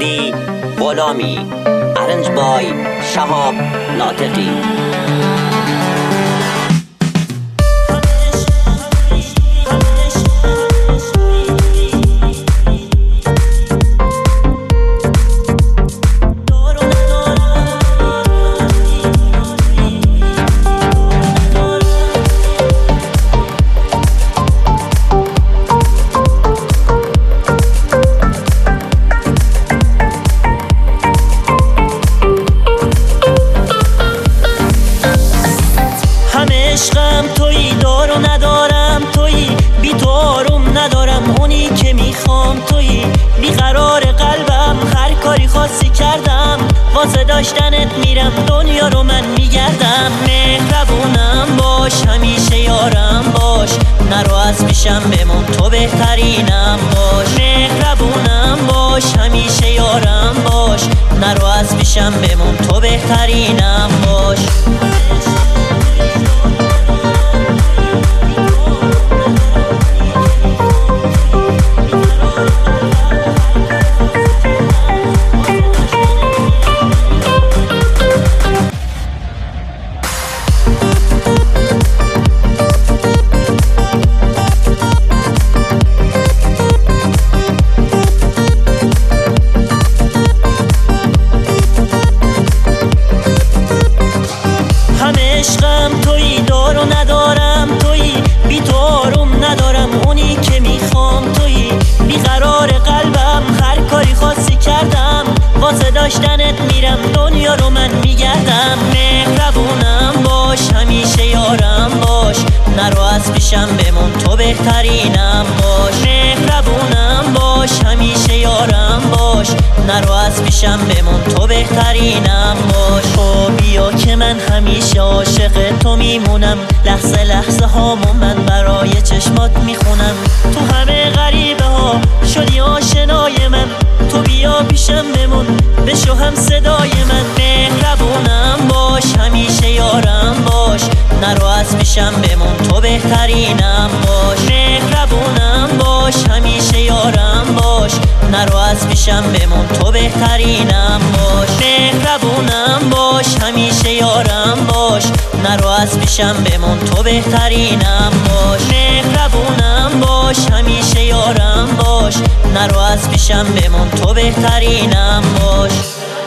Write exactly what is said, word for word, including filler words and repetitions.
کردی غلامی. ارنج بای شهاب ناطقی. عشقم تویی، دار و ندارم تویی، بی تو آروم ندارم اونی که میخوام تویی، بیقرار قلبم هر کاری خاصی کردم، واسه داشتنت میرم دنیا رو من میگردم. مهربونم باش، همیشه یارم باش، نرو از پیشم بمون تو بهترینم باش. مهربونم باش، همیشه یارم باش، نرو از پیشم بمون تو بهترینم باش. عشقم تویی، دار و ندارم تویی، بی تو آروم ندارم اونی که میخوام تویی، بیقرار قلبم هر کاری خاصی کردم، واسه داشتنت میرم دنیا رو من میگردم. مهربونم باش، همیشه یارم باش، نرو از پیشم بمون تو بهترینم باش. مهربونم باش، همیشه یارم باش، نرو از پیشم بمون تو بهترینم باش. تو بیا که من همیشه عاشق تو میمونم، لحظه لحظه هامو من برای چشمات میخونم، تو همه غریبه ها شدی آشنای من، تو بیا پیشم بمون بشو هم صدای من. مهربونم باش، همیشه یارم باش، نرو از پیشم بمون تو بهترینم باش. مهربونم باش، همیشه یارم باش، نرو از پیشم بمون تو بهترینم باش. مهربونم باش، همیشه یارم باش، نرو از پیشم بمون تو بهترینم باش. مهربونم باش، همیشه یارم باش، نرو از پیشم بمون تو بهترینم باش.